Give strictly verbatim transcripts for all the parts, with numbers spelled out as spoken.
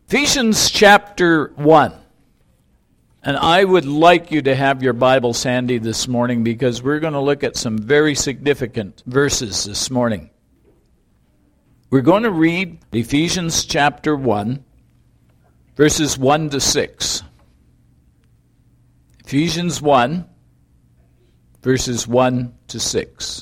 Ephesians chapter one. And I would like you to have your Bibles handy this morning because we're going to look at some very significant verses this morning. We're going to read Ephesians chapter one, verses one to six. Ephesians one, verses one to six.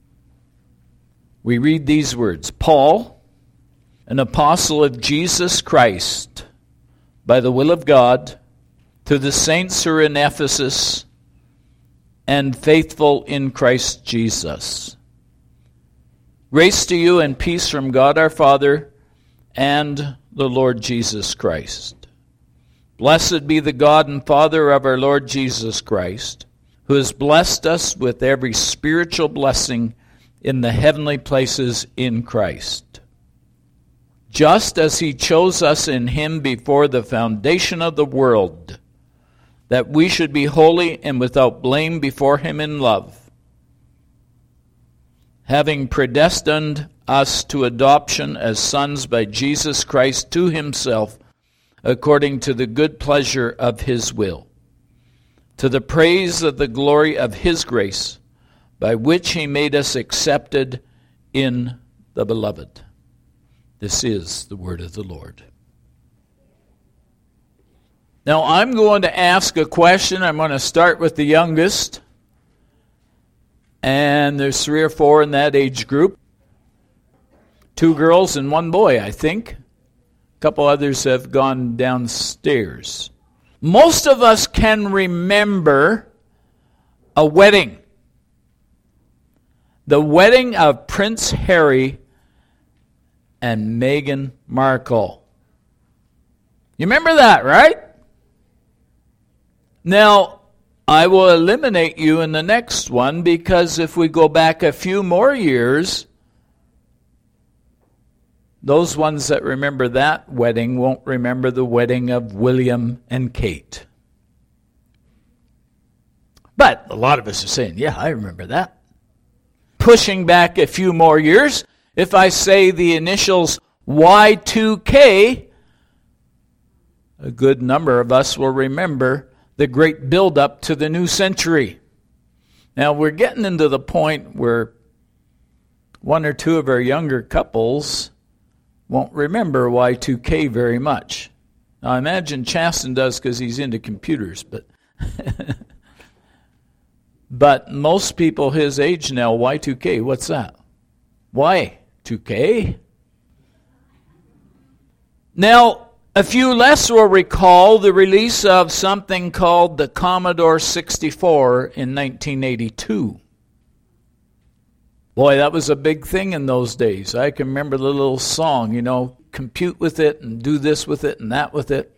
We read these words. Paul, an apostle of Jesus Christ, by the will of God, to the saints who are in Ephesus and faithful in Christ Jesus. Grace to you and peace from God our Father and the Lord Jesus Christ. Blessed be the God and Father of our Lord Jesus Christ, who has blessed us with every spiritual blessing in the heavenly places in Christ, just as he chose us in him before the foundation of the world, that we should be holy and without blame before him in love, having predestined us to adoption as sons by Jesus Christ to himself, according to the good pleasure of his will, to the praise of the glory of his grace, by which he made us accepted in the beloved. This is the word of the Lord. Now I'm going to ask a question. I'm going to start with the youngest. And there's three or four in that age group. Two girls and one boy, I think. A couple others have gone downstairs. Most of us can remember a wedding. The wedding of Prince Harry and Meghan Markle. You remember that, right? Now, I will eliminate you in the next one because if we go back a few more years, those ones that remember that wedding won't remember the wedding of William and Kate. But a lot of us are saying, yeah, I remember that. Pushing back a few more years, if I say the initials Y two K, a good number of us will remember the great build-up to the new century. Now, we're getting into the point where one or two of our younger couples won't remember Y two K very much. Now, I imagine Chasten does because he's into computers, but but most people his age now, Y two K, what's that? Y two K? Now, a few less will recall the release of something called the Commodore sixty-four in nineteen eighty-two. Boy, that was a big thing in those days. I can remember the little song, you know, compute with it and do this with it and that with it.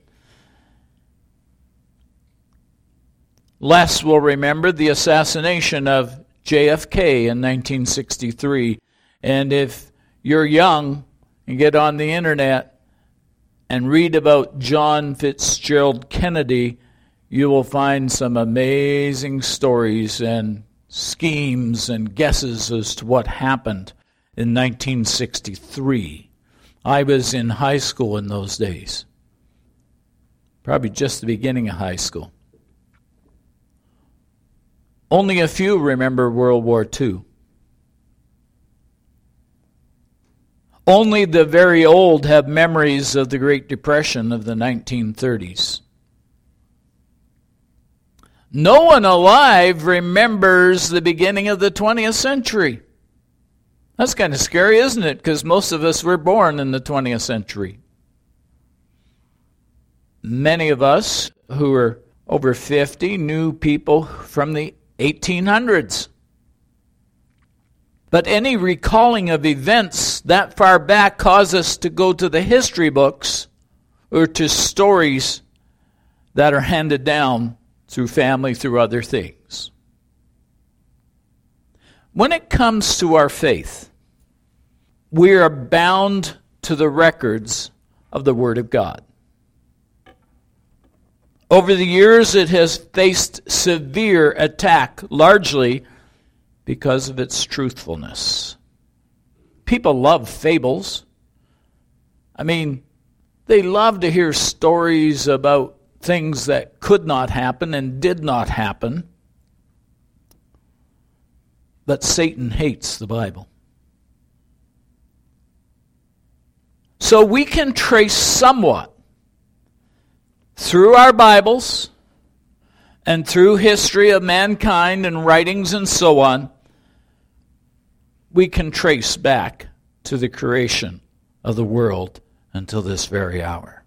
Less will remember the assassination of J F K in nineteen sixty-three. And if you're young and get on the internet and read about John Fitzgerald Kennedy, you will find some amazing stories and schemes and guesses as to what happened in nineteen sixty-three. I was in high school in those days. Probably just the beginning of high school. Only a few remember World War Two. Only the very old have memories of the Great Depression of the nineteen thirties. No one alive remembers the beginning of the twentieth century. That's kind of scary, isn't it? Because most of us were born in the twentieth century. Many of us who are over fifty knew people from the eighteen hundreds. But any recalling of events that far back cause us to go to the history books or to stories that are handed down through family, through other things. When it comes to our faith, we are bound to the records of the Word of God. Over the years, it has faced severe attack, largely because of its truthfulness. People love fables. I mean, They love to hear stories about things that could not happen and did not happen. But Satan hates the Bible. So we can trace somewhat through our Bibles and through history of mankind and writings and so on, we can trace back to the creation of the world until this very hour.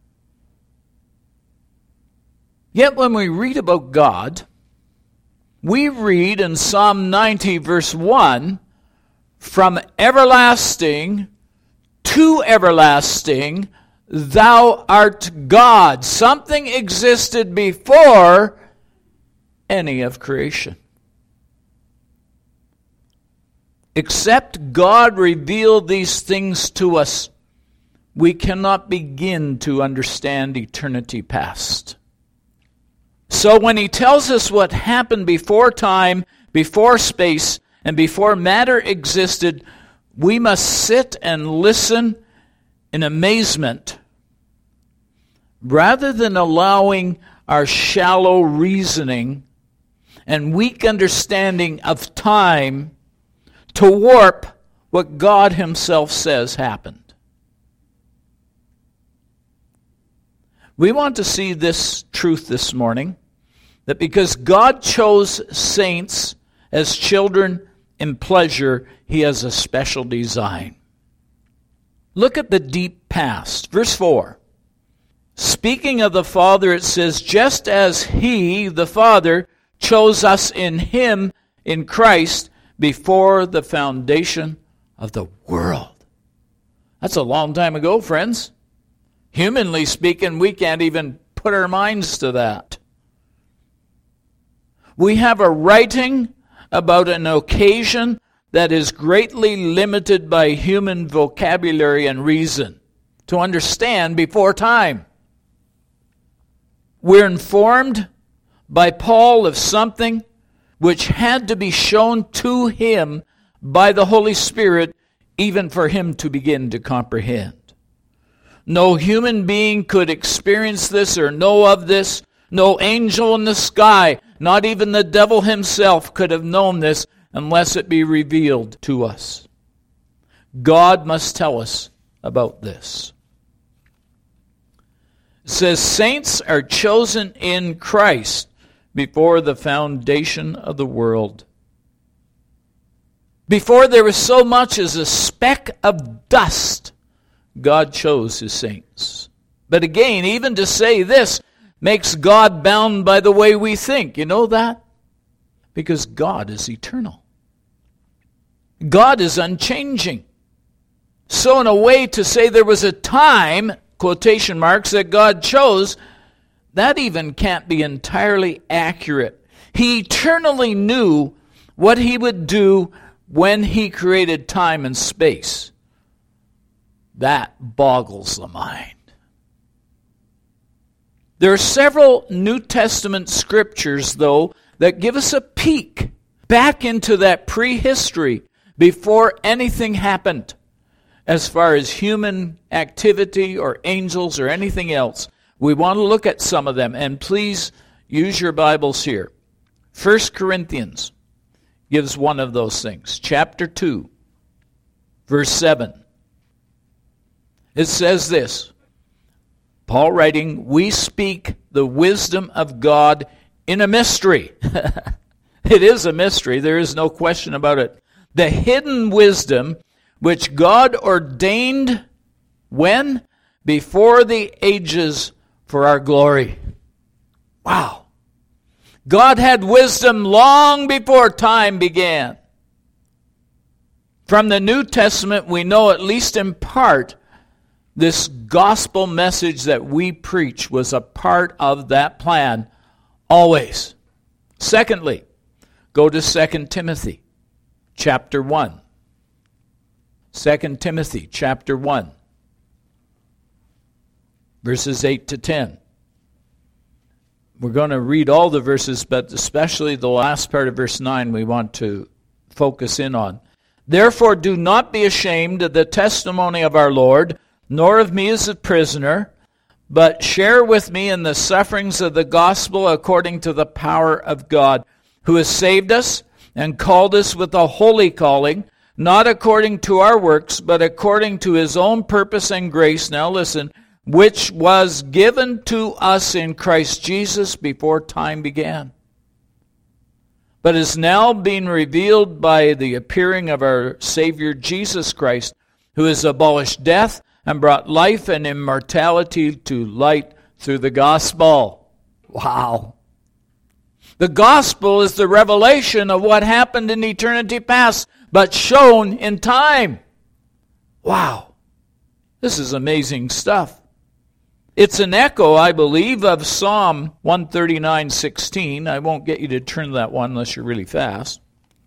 Yet when we read about God, we read in Psalm ninety verse one, from everlasting to everlasting, thou art God. Something existed before any of creation. Except God revealed these things to us, we cannot begin to understand eternity past. So when he tells us what happened before time, before space, and before matter existed, we must sit and listen in amazement, rather than allowing our shallow reasoning and weak understanding of time to warp what God himself says happened. We want to see this truth this morning, that because God chose saints as children in pleasure, he has a special design. Look at the deep past. Verse four. Speaking of the Father, it says, just as he, the Father, chose us in him, in Christ, before the foundation of the world. That's a long time ago, friends. Humanly speaking, we can't even put our minds to that. We have a writing about an occasion that is greatly limited by human vocabulary and reason to understand before time. We're informed by Paul of something which had to be shown to him by the Holy Spirit, even for him to begin to comprehend. No human being could experience this or know of this. No angel in the sky, not even the devil himself, could have known this unless it be revealed to us. God must tell us about this. It says, saints are chosen in Christ before the foundation of the world. Before there was so much as a speck of dust, God chose his saints. But again, even to say this makes God bound by the way we think. You know that? Because God is eternal. God is unchanging. So in a way, to say there was a time, quotation marks, that God chose, that even can't be entirely accurate. He eternally knew what he would do when he created time and space. That boggles the mind. There are several New Testament scriptures, though, that give us a peek back into that prehistory before anything happened as far as human activity or angels or anything else. We want to look at some of them, and please use your Bibles here. First Corinthians gives one of those things. Chapter two, verse seven. It says this, Paul writing, we speak the wisdom of God in a mystery. It is a mystery, there is no question about it. The hidden wisdom which God ordained when? Before the ages for our glory. Wow. God had wisdom long before time began. From the New Testament, we know at least in part this gospel message that we preach was a part of that plan always. Secondly, go to Second Timothy chapter one. Second Timothy chapter one, verses eight to ten. We're going to read all the verses, but especially the last part of verse nine we want to focus in on. Therefore do not be ashamed of the testimony of our Lord, nor of me as a prisoner, but share with me in the sufferings of the gospel according to the power of God, who has saved us and called us with a holy calling, not according to our works, but according to his own purpose and grace," now listen, "which was given to us in Christ Jesus before time began, but is now being revealed by the appearing of our Savior Jesus Christ, who has abolished death and brought life and immortality to light through the gospel." Wow. The gospel is the revelation of what happened in eternity past, but shown in time. Wow. This is amazing stuff. It's an echo, I believe, of Psalm one thirty-nine sixteen. I won't get you to turn that one unless you're really fast.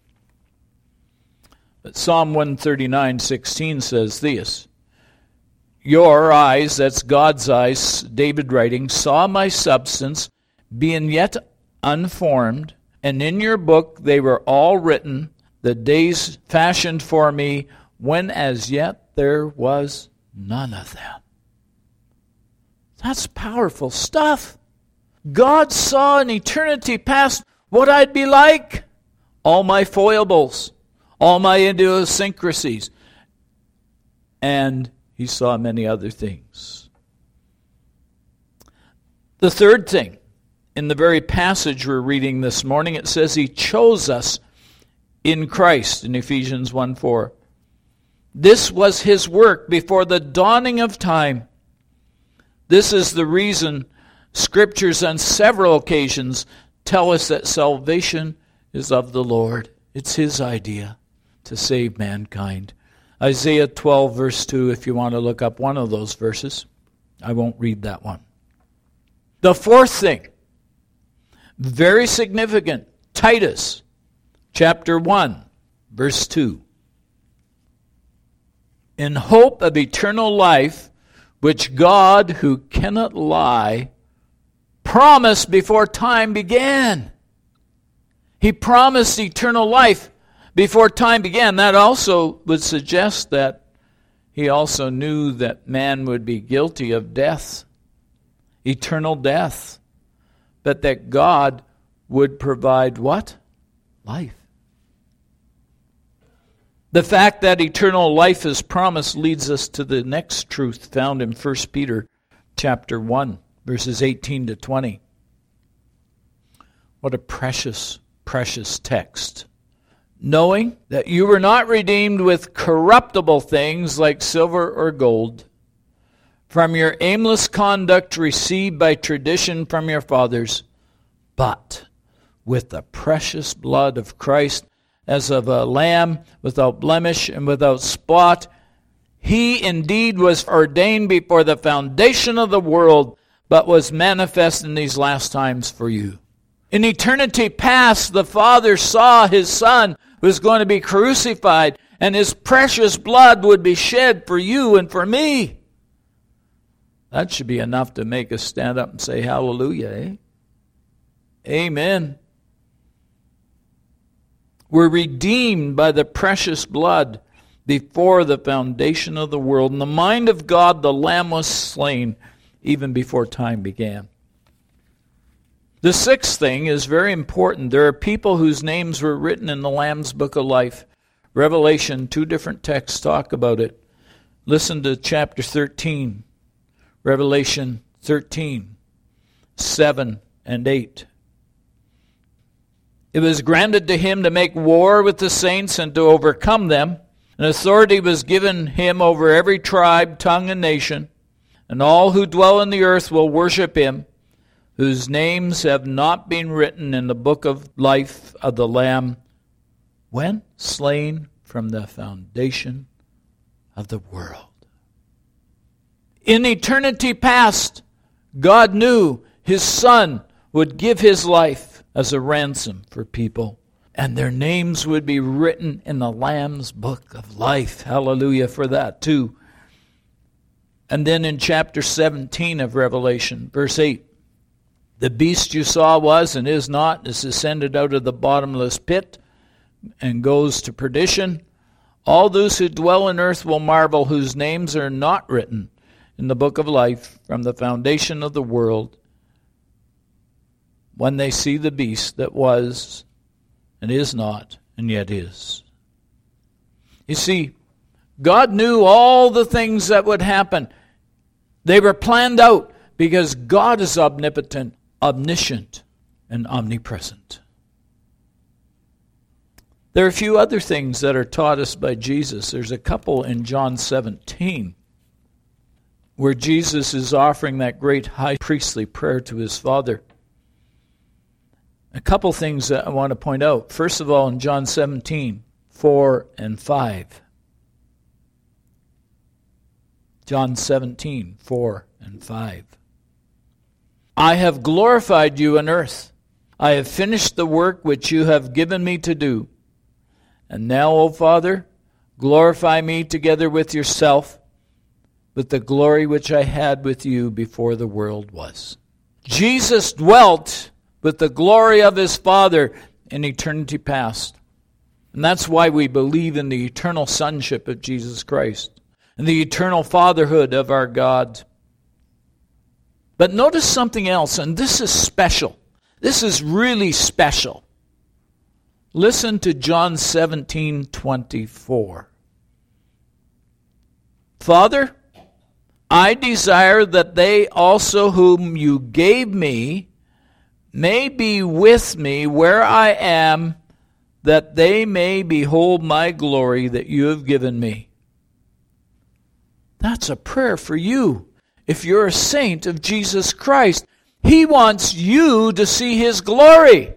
But Psalm one thirty-nine sixteen says this, "Your eyes," that's God's eyes, David writing, "saw my substance, being yet unformed, and in your book they were all written, the days fashioned for me, when as yet there was none of them." That's powerful stuff. God saw in eternity past what I'd be like. All my foibles, all my idiosyncrasies. And he saw many other things. The third thing, in the very passage we're reading this morning, it says he chose us in Christ in Ephesians one four. This was his work before the dawning of time. This is the reason Scriptures on several occasions tell us that salvation is of the Lord. It's his idea to save mankind. Isaiah twelve verse two, if you want to look up one of those verses. I won't read that one. The fourth thing, very significant, Titus chapter one, verse two. "In hope of eternal life, which God, who cannot lie, promised before time began." He promised eternal life before time began. That also would suggest that he also knew that man would be guilty of death, eternal death, but that God would provide what? Life. The fact that eternal life is promised leads us to the next truth found in First Peter chapter one, verses eighteen to twenty. What a precious, precious text. "Knowing that you were not redeemed with corruptible things like silver or gold, from your aimless conduct received by tradition from your fathers, but with the precious blood of Christ, as of a lamb without blemish and without spot. He indeed was ordained before the foundation of the world, but was manifest in these last times for you." In eternity past, the Father saw his Son was going to be crucified, and his precious blood would be shed for you and for me. That should be enough to make us stand up and say hallelujah, eh? Amen. We're redeemed by the precious blood before the foundation of the world. In the mind of God, the Lamb was slain even before time began. The sixth thing is very important. There are people whose names were written in the Lamb's Book of Life. Revelation, two different texts talk about it. Listen to chapter thirteen. Revelation thirteen, seven and eight. "It was granted to him to make war with the saints and to overcome them. And authority was given him over every tribe, tongue, and nation. And all who dwell on the earth will worship him, whose names have not been written in the book of life of the Lamb, when slain from the foundation of the world." In eternity past, God knew his Son would give his life as a ransom for people, and their names would be written in the Lamb's Book of Life. Hallelujah for that too. And then in chapter seventeen of Revelation, verse eight, "The beast you saw was and is not, is ascended out of the bottomless pit and goes to perdition. All those who dwell on earth will marvel, whose names are not written in the book of life from the foundation of the world when they see the beast that was and is not and yet is. You see, God knew all the things that would happen. They were planned out because God is omnipotent, omniscient, and omnipresent. There are a few other things that are taught us by Jesus. There's a couple in John seventeen where Jesus is offering that great high priestly prayer to his Father. A couple things that I want to point out. First of all, in John seventeen, four and five. John seventeen, four and five. I have glorified you on earth. I have finished the work which you have given me to do. And now, O Father, glorify me together with yourself, with the glory which I had with you before the world was. Jesus dwelt with the glory of his Father in eternity past. And that's why we believe in the eternal sonship of Jesus Christ and the eternal fatherhood of our God. But notice something else, and this is special. This is really special. Listen to John seventeen twenty-four. Father, I desire that they also whom you gave me may be with me where I am, that they may behold my glory that you have given me. That's a prayer for you. If you're a saint of Jesus Christ, he wants you to see his glory.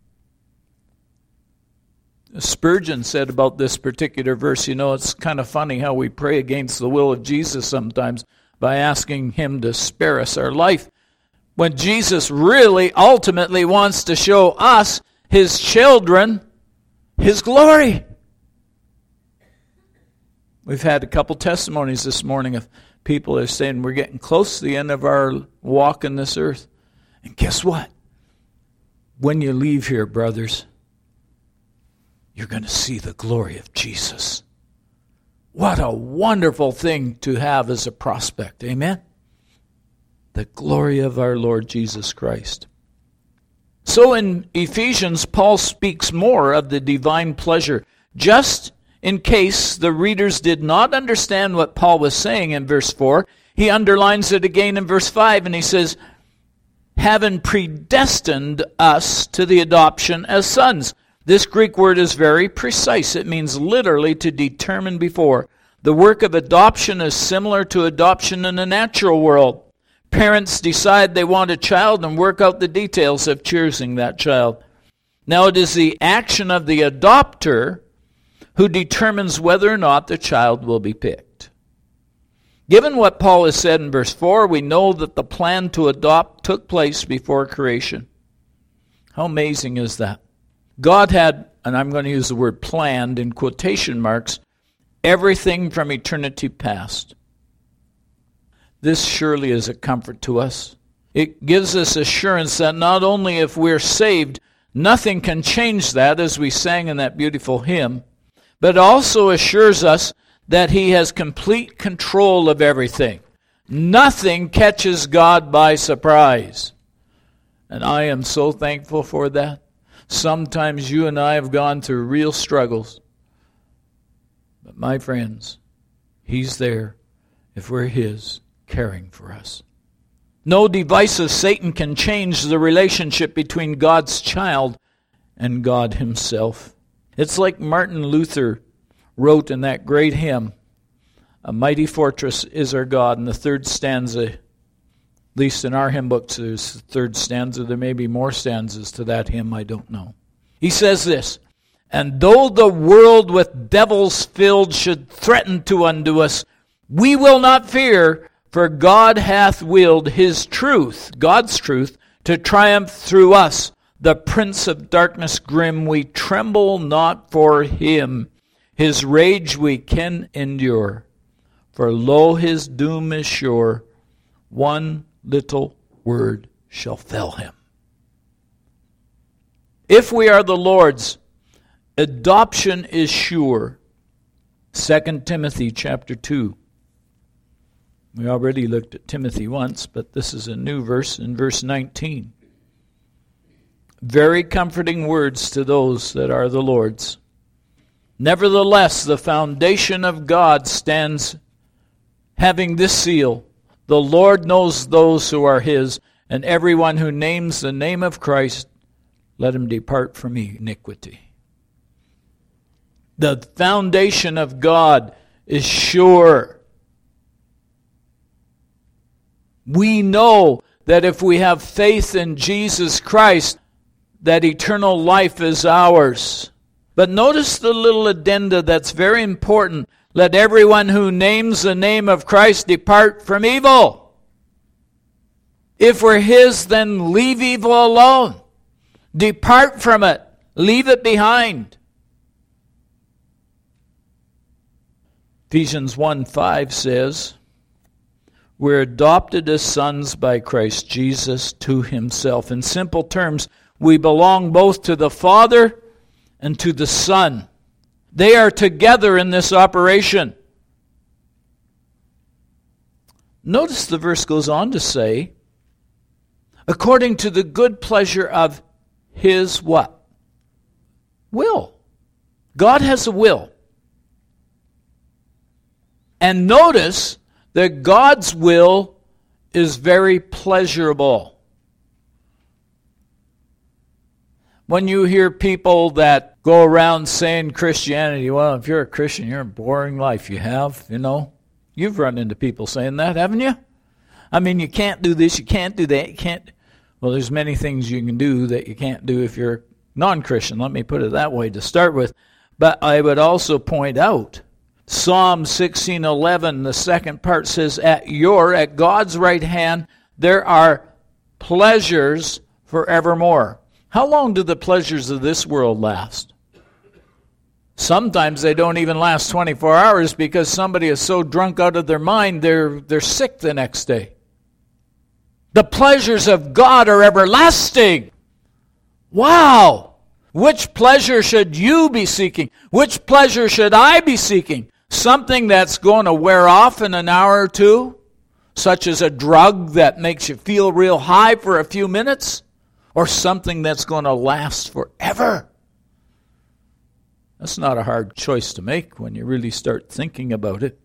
Spurgeon said about this particular verse, you know, it's kind of funny how we pray against the will of Jesus sometimes by asking him to spare us our life, when Jesus really ultimately wants to show us, his children, his glory. We've had a couple testimonies this morning of people that are saying we're getting close to the end of our walk in this earth. And guess what? When you leave here, brothers, you're going to see the glory of Jesus. What a wonderful thing to have as a prospect. Amen? The glory of our Lord Jesus Christ. So in Ephesians, Paul speaks more of the divine pleasure. Just in case the readers did not understand what Paul was saying in verse four, he underlines it again in verse five, and he says, having predestined us to the adoption as sons. This Greek word is very precise. It means literally to determine before. The work of adoption is similar to adoption in the natural world. Parents decide they want a child and work out the details of choosing that child. Now it is the action of the adopter who determines whether or not the child will be picked. Given what Paul has said in verse four, we know that the plan to adopt took place before creation. How amazing is that? God had, and I'm going to use the word planned in quotation marks, everything from eternity past. This surely is a comfort to us. It gives us assurance that not only if we're saved, nothing can change that, as we sang in that beautiful hymn, but also assures us that he has complete control of everything. Nothing catches God by surprise. And I am so thankful for that. Sometimes you and I have gone through real struggles. But my friends, he's there if we're his, caring for us. No device of Satan can change the relationship between God's child and God himself. It's like Martin Luther wrote in that great hymn, "A mighty fortress is our God," in the third stanza. At least in our hymn books, there's the third stanza. There may be more stanzas to that hymn, I don't know. He says this, "And though the world with devils filled should threaten to undo us, we will not fear, for God hath willed his truth," God's truth, "to triumph through us. The prince of darkness grim, we tremble not for him. His rage we can endure, for lo, his doom is sure. One little word shall fell him." If we are the Lord's, adoption is sure. Second Timothy chapter two. We already looked at Timothy once, but this is a new verse in verse nineteen. Very comforting words to those that are the Lord's. Nevertheless, the foundation of God stands having this seal. The Lord knows those who are his, and everyone who names the name of Christ, let him depart from iniquity. The foundation of God is sure. We know that if we have faith in Jesus Christ, that eternal life is ours. But notice the little addenda that's very important. Let everyone who names the name of Christ depart from evil. If we're his, then leave evil alone. Depart from it. Leave it behind. Ephesians one five says, we're adopted as sons by Christ Jesus to himself. In simple terms, we belong both to the Father and to the Son. They are together in this operation. Notice the verse goes on to say, according to the good pleasure of his what? Will. God has a will. And notice that God's will is very pleasurable. When you hear people that go around saying Christianity, well, if you're a Christian, you're a boring life. You have, you know. You've run into people saying that, haven't you? I mean, you can't do this, you can't do that, you can't. Well, there's many things you can do that you can't do if you're non-Christian. Let me put it that way to start with. But I would also point out, Psalm sixteen eleven, the second part says, at your, at God's right hand, there are pleasures forevermore. How long do the pleasures of this world last? Sometimes they don't even last twenty-four hours because somebody is so drunk out of their mind they're, they're sick the next day. The pleasures of God are everlasting. Wow! Which pleasure should you be seeking? Which pleasure should I be seeking? Something that's going to wear off in an hour or two, such as a drug that makes you feel real high for a few minutes, or something that's going to last forever? That's not a hard choice to make when you really start thinking about it.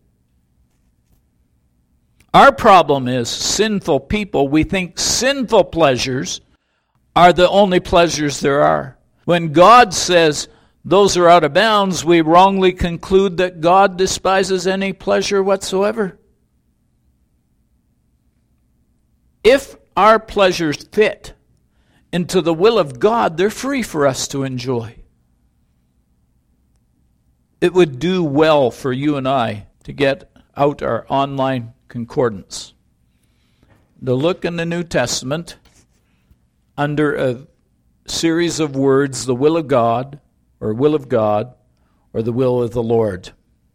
Our problem is, sinful people, we think sinful pleasures are the only pleasures there are. When God says those are out of bounds, we wrongly conclude that God despises any pleasure whatsoever. If our pleasures fit into the will of God, they're free for us to enjoy. It would do well for you and I to get out our online concordance, to look in the New Testament under a series of words, the will of God, or will of God, or the will of the Lord.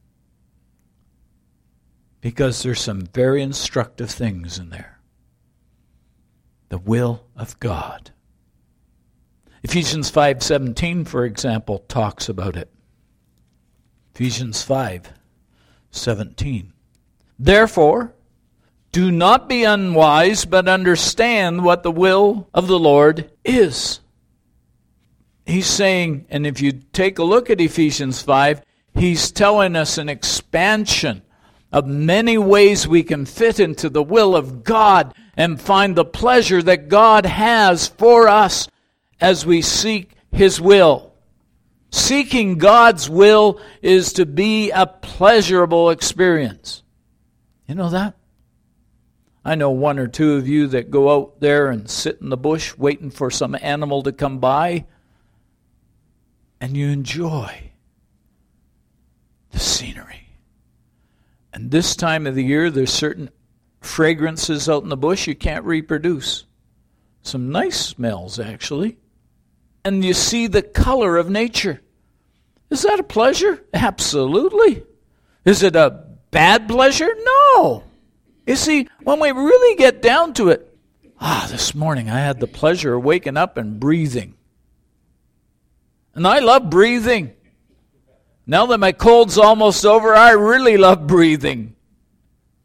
Because there's some very instructive things in there. The will of God. Ephesians five seventeen, for example, talks about it. Ephesians five seventeen. Therefore, do not be unwise, but understand what the will of the Lord is. He's saying, and if you take a look at Ephesians five, he's telling us an expansion of many ways we can fit into the will of God and find the pleasure that God has for us as we seek his will. Seeking God's will is to be a pleasurable experience. You know that? I know one or two of you that go out there and sit in the bush waiting for some animal to come by, and you enjoy the scenery. And this time of the year, there's certain fragrances out in the bush you can't reproduce. Some nice smells, actually. And you see the color of nature. Is that a pleasure? Absolutely. Is it a bad pleasure? No. You see, when we really get down to it, ah, this morning I had the pleasure of waking up and breathing. And I love breathing. Now that my cold's almost over, I really love breathing.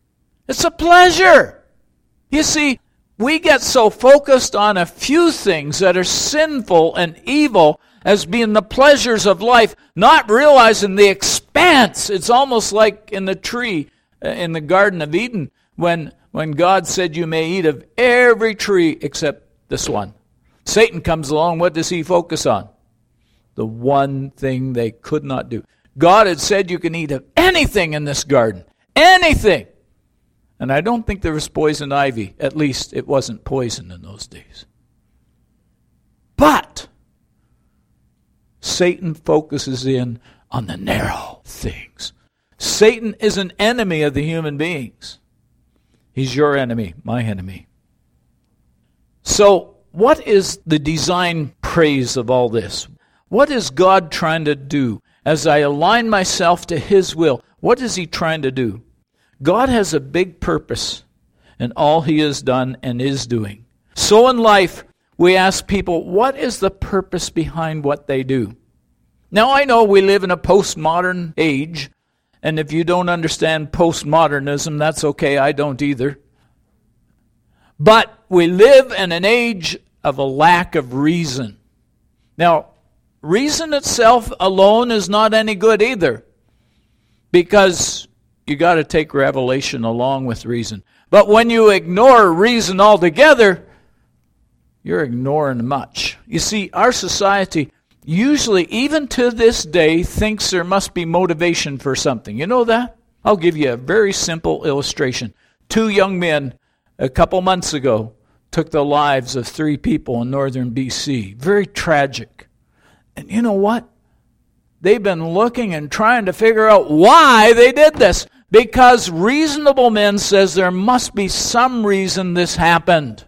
It's a pleasure. You see, we get so focused on a few things that are sinful and evil as being the pleasures of life, not realizing the expanse. It's almost like in the tree in the Garden of Eden when, when God said you may eat of every tree except this one. Satan comes along, what does he focus on? The one thing they could not do. God had said you can eat of anything in this garden. Anything. And I don't think there was poison ivy. At least it wasn't poison in those days. But Satan focuses in on the narrow things. Satan is an enemy of the human beings. He's your enemy, my enemy. So, what is the design praise of all this? What is God trying to do? As I align myself to His will, what is He trying to do? God has a big purpose in all He has done and is doing. So in life, we ask people, what is the purpose behind what they do? Now, I know we live in a postmodern age, and if you don't understand postmodernism, that's okay, I don't either. But we live in an age of a lack of reason. Now, reason itself alone is not any good either, because you got to take revelation along with reason. But when you ignore reason altogether, you're ignoring much. You see, our society usually, even to this day, thinks there must be motivation for something. You know that? I'll give you a very simple illustration. Two young men a couple months ago took the lives of three people in northern B C. Very tragic. And you know what? They've been looking and trying to figure out why they did this. Because reasonable men says there must be some reason this happened.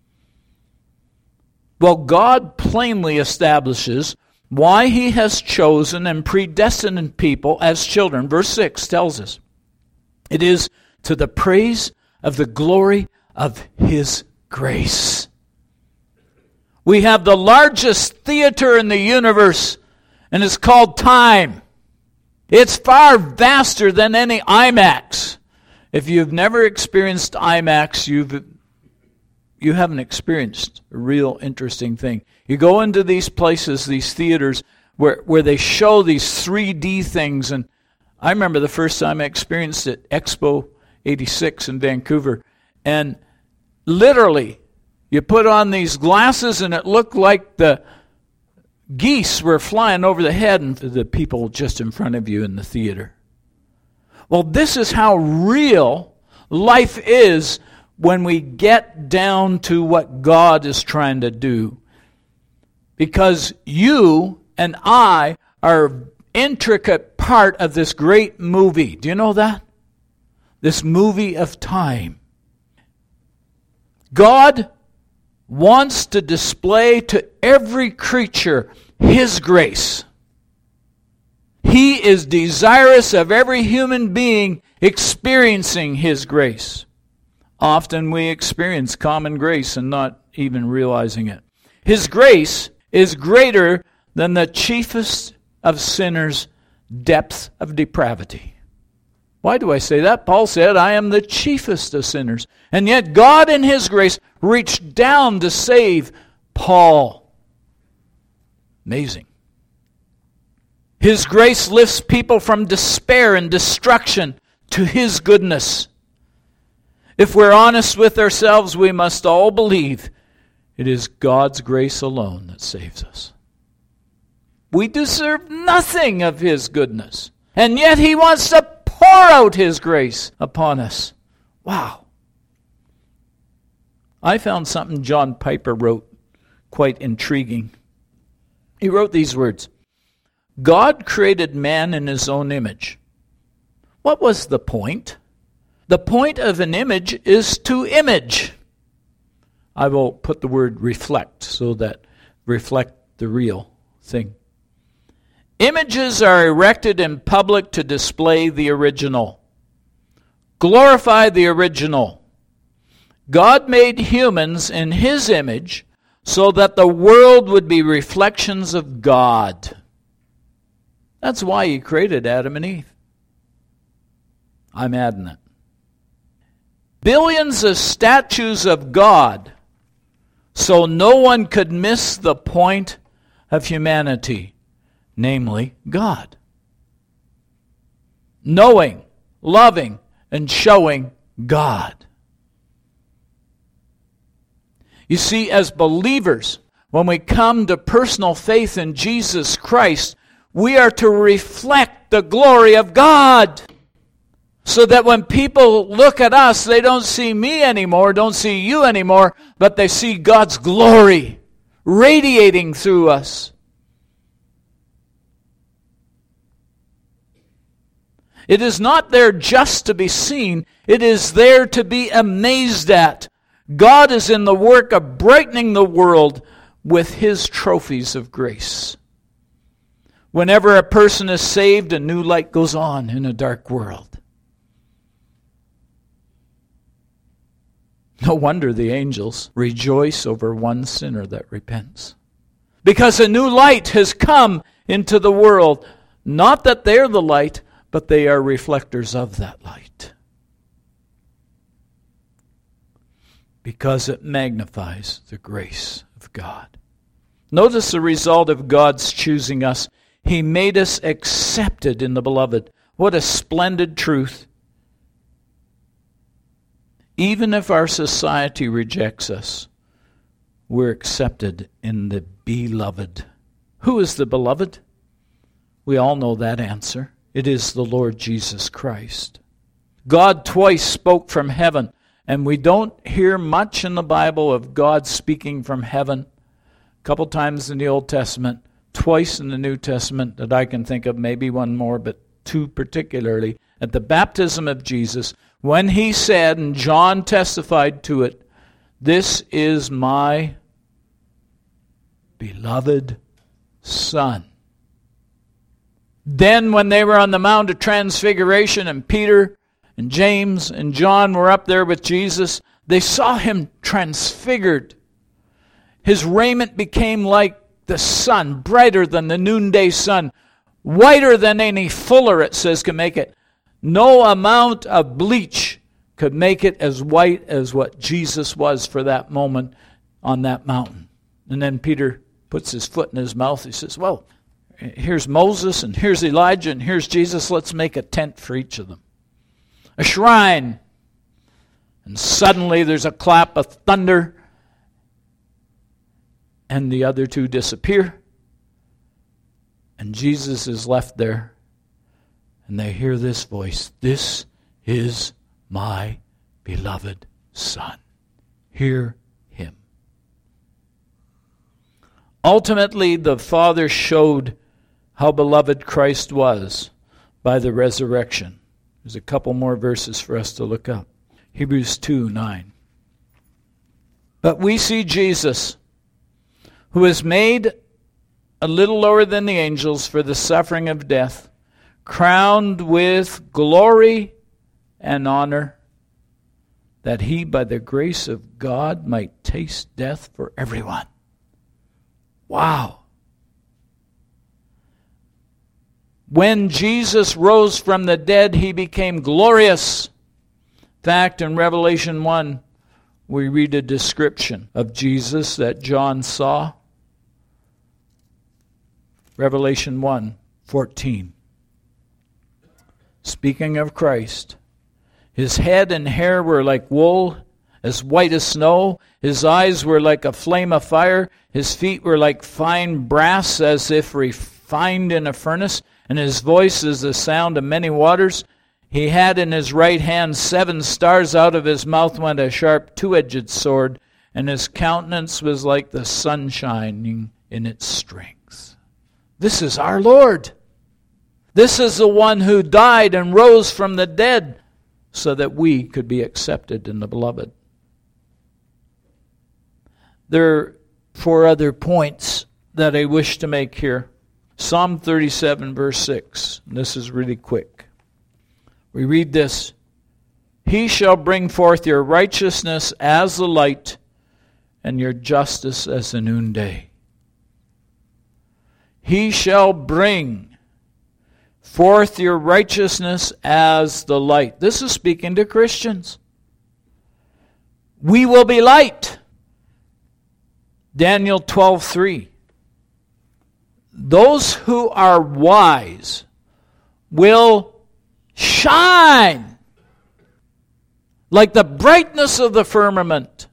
Well, God plainly establishes why He has chosen and predestined people as children. Verse six tells us, it is to the praise of the glory of His grace. We have the largest theater in the universe, and it's called time. It's far vaster than any IMAX. If you've never experienced IMAX, you've you haven't experienced a real interesting thing. You go into these places, these theaters, where, where they show these three D things, and I remember the first time I experienced it, Expo eighty-six in Vancouver, and literally, you put on these glasses and it looked like the geese were flying over the head of the people just in front of you in the theater. Well, this is how real life is when we get down to what God is trying to do. Because you and I are an intricate part of this great movie. Do you know that? This movie of time. God wants to display to every creature His grace. He is desirous of every human being experiencing His grace. Often we experience common grace and not even realizing it. His grace is greater than the chiefest of sinners' depth of depravity. Why do I say that? Paul said, I am the chiefest of sinners. And yet God in His grace reached down to save Paul. Amazing. His grace lifts people from despair and destruction to His goodness. If we're honest with ourselves, we must all believe it is God's grace alone that saves us. We deserve nothing of His goodness. And yet He wants to pour out His grace upon us. Wow. I found something John Piper wrote quite intriguing. He wrote these words, God created man in His own image. What was the point? The point of an image is to image. I will put the word reflect so that reflect the real thing. Images are erected in public to display the original. Glorify the original. God made humans in His image so that the world would be reflections of God. That's why He created Adam and Eve. I'm adding it. billions of statues of God, so no one could miss the point of humanity, namely God. Knowing, loving, and showing God. You see, as believers, when we come to personal faith in Jesus Christ, we are to reflect the glory of God. So that when people look at us, they don't see me anymore, don't see you anymore, but they see God's glory radiating through us. It is not there just to be seen, it is there to be amazed at. God is in the work of brightening the world with His trophies of grace. Whenever a person is saved, a new light goes on in a dark world. No wonder the angels rejoice over one sinner that repents. Because a new light has come into the world. Not that they're the light, but they are reflectors of that light. Because it magnifies the grace of God. Notice the result of God's choosing us. He made us accepted in the Beloved. What a splendid truth. Even if our society rejects us, we're accepted in the Beloved. Who is the Beloved? We all know that answer. It is the Lord Jesus Christ. God twice spoke from heaven, and we don't hear much in the Bible of God speaking from heaven. A couple times in the Old Testament, twice in the New Testament that I can think of, maybe one more, but two particularly. At the baptism of Jesus, when He said, and John testified to it, "This is my beloved Son." Then when they were on the Mount of Transfiguration and Peter and James and John were up there with Jesus, they saw Him transfigured. His raiment became like the sun, brighter than the noonday sun, whiter than any fuller, it says, can make it. No amount of bleach could make it as white as what Jesus was for that moment on that mountain. And then Peter puts his foot in his mouth. He says, well, here's Moses and here's Elijah and here's Jesus. Let's make a tent for each of them. A shrine. And suddenly there's a clap of thunder and the other two disappear. And Jesus is left there. And they hear this voice, "This is my beloved Son. Hear Him." Ultimately, the Father showed how beloved Christ was by the resurrection. There's a couple more verses for us to look up. Hebrews two nine. But we see Jesus, who is made a little lower than the angels for the suffering of death, crowned with glory and honor, that He, by the grace of God, might taste death for everyone. Wow. When Jesus rose from the dead, He became glorious. In fact, in Revelation one, we read a description of Jesus that John saw. Revelation one fourteen. Speaking of Christ, His head and hair were like wool, as white as snow. His eyes were like a flame of fire. His feet were like fine brass, as if refined in a furnace. And His voice is the sound of many waters. He had in His right hand seven stars. Out of His mouth went a sharp two-edged sword. And His countenance was like the sun shining in its strength. This is our Lord. This is the one who died and rose from the dead so that we could be accepted in the Beloved. There are four other points that I wish to make here. Psalm thirty-seven, verse six. This is really quick. We read this. He shall bring forth your righteousness as the light and your justice as the noonday. He shall bring forth your righteousness as the light. This is speaking to Christians. We will be light. Daniel twelve three. Those who are wise will shine like the brightness of the firmament.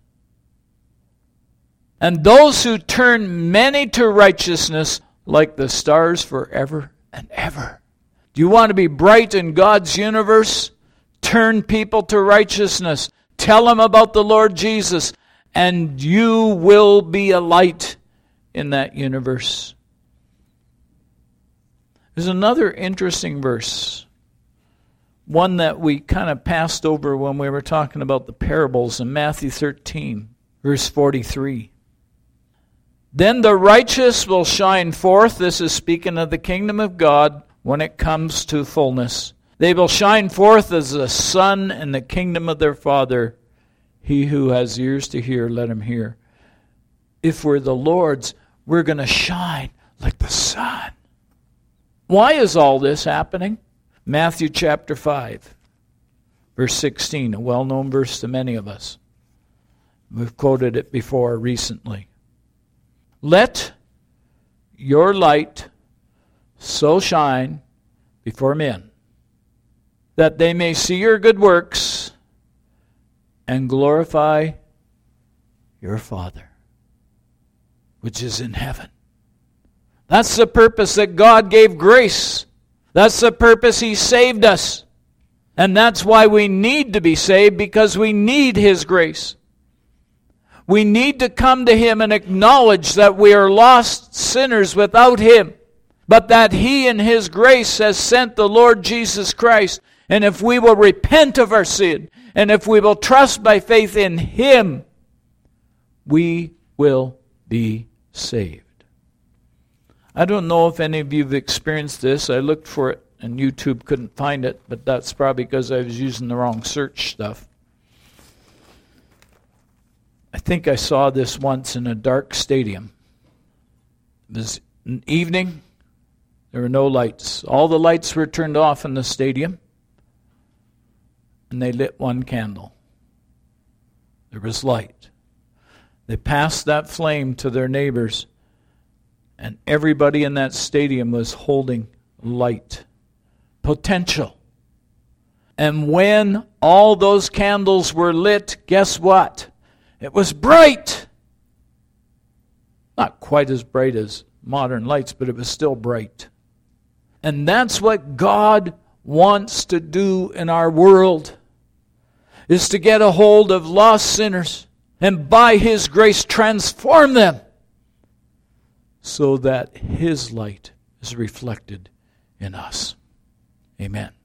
And those who turn many to righteousness like the stars forever and ever. Do you want to be bright in God's universe? Turn people to righteousness. Tell them about the Lord Jesus, and you will be a light in that universe. There's another interesting verse, one that we kind of passed over when we were talking about the parables in Matthew thirteen, verse forty-three. Then the righteous will shine forth. This is speaking of the kingdom of God when it comes to fullness. They will shine forth as the sun in the kingdom of their Father. He who has ears to hear, let him hear. If we're the Lord's, we're going to shine like the sun. Why is all this happening? Matthew chapter five, verse sixteen, a well-known verse to many of us. We've quoted it before recently. Let your light so shine before men, that they may see your good works and glorify your Father, which is in heaven. That's the purpose that God gave grace. That's the purpose He saved us. And that's why we need to be saved, because we need His grace. We need to come to Him and acknowledge that we are lost sinners without Him, but that He in His grace has sent the Lord Jesus Christ. And if we will repent of our sin, and if we will trust by faith in Him, we will be saved. I don't know if any of you have experienced this. I looked for it and YouTube couldn't find it, but that's probably because I was using the wrong search stuff. I think I saw this once in a dark stadium. It was an evening. There were no lights. All the lights were turned off in the stadium, and they lit one candle. There was light. They passed that flame to their neighbors, and everybody in that stadium was holding light, potential. And when all those candles were lit, guess what? It was bright. Not quite as bright as modern lights, but it was still bright. And that's what God wants to do in our world, is to get a hold of lost sinners and by His grace transform them so that His light is reflected in us. Amen.